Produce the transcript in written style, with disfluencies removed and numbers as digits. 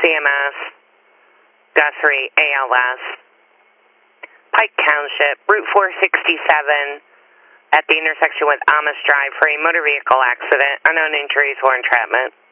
CMS, Guthrie, ALS, Pike Township, Route 467, at the intersection with Amos Drive for a motor vehicle accident, unknown injuries or entrapment.